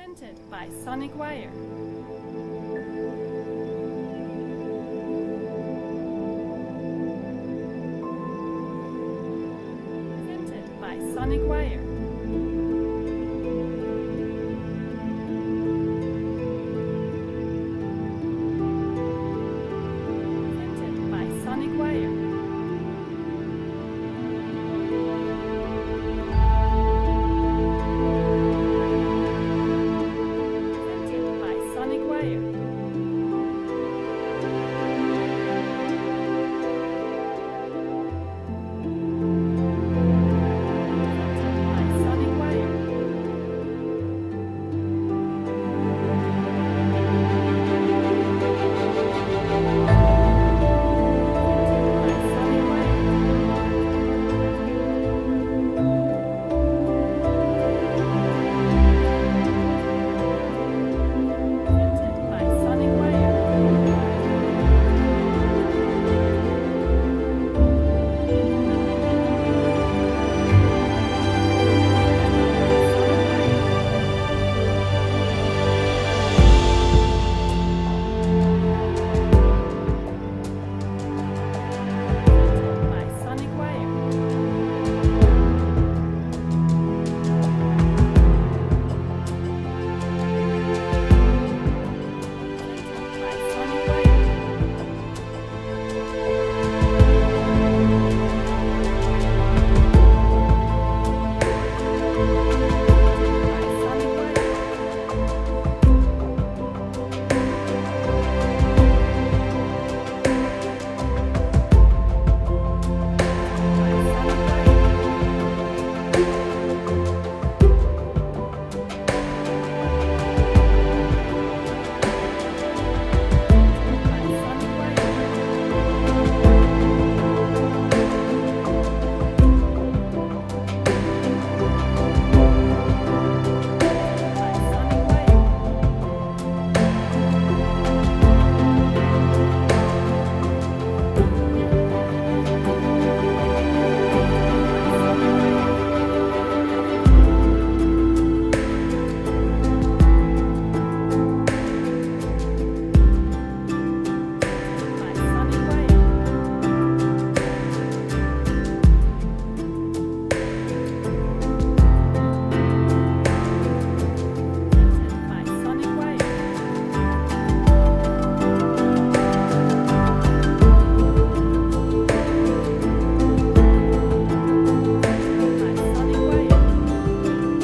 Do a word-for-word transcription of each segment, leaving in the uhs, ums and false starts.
Presented by Sonic Wire. Presented by Sonic Wire. Presented by Sonic Wire. Presented by Sonic Wire. Presented by Sonic Wire. Presented by Sonic Wire. Presented by Sonic Wire. Presented by Sonic Wire. Presented by Sonic Wire. Presented by Sonic Wire. By Sonic Wire. By Sonic Wire. By Sonic Wire. By Sonic Wire. Presented by Sonic Wire. By Sonic Wire.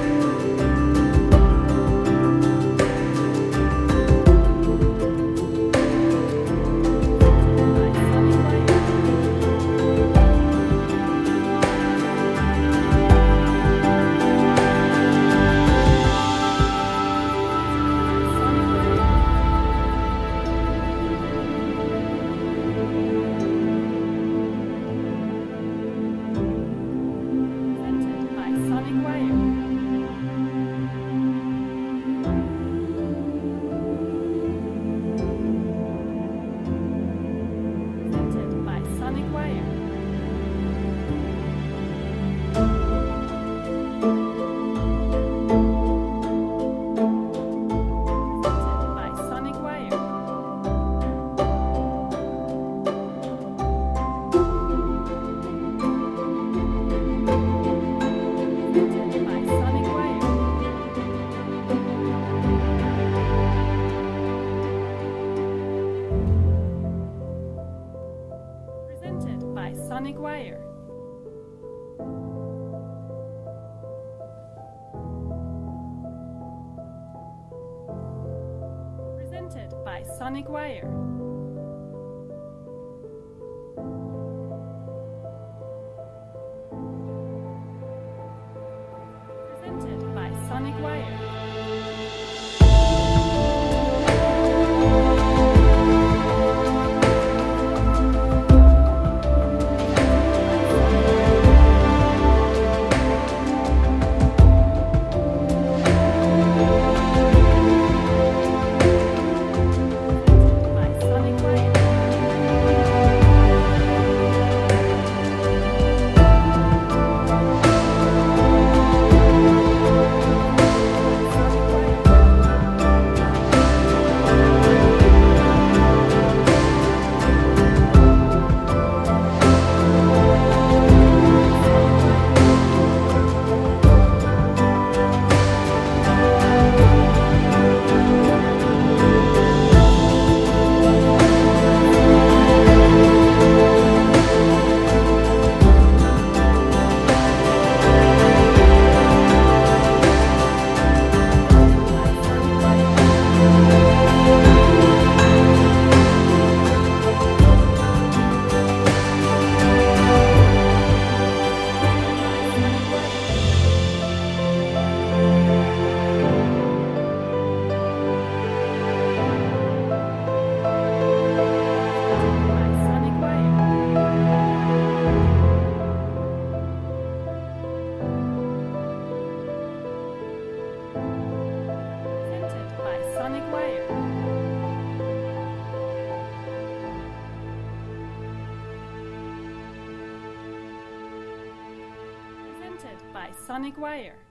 By Sonic Wire. Sonic Wire. Presented by Sonic Wire. Presented by Sonic Wire. Presented by Sonic Wire. Presented by Sonic Wire. Presented by Sonic Wire. Presented by Sonic Wire. Presented by Sonic Wire. Presented by Sonic Presented by Sonic Wire.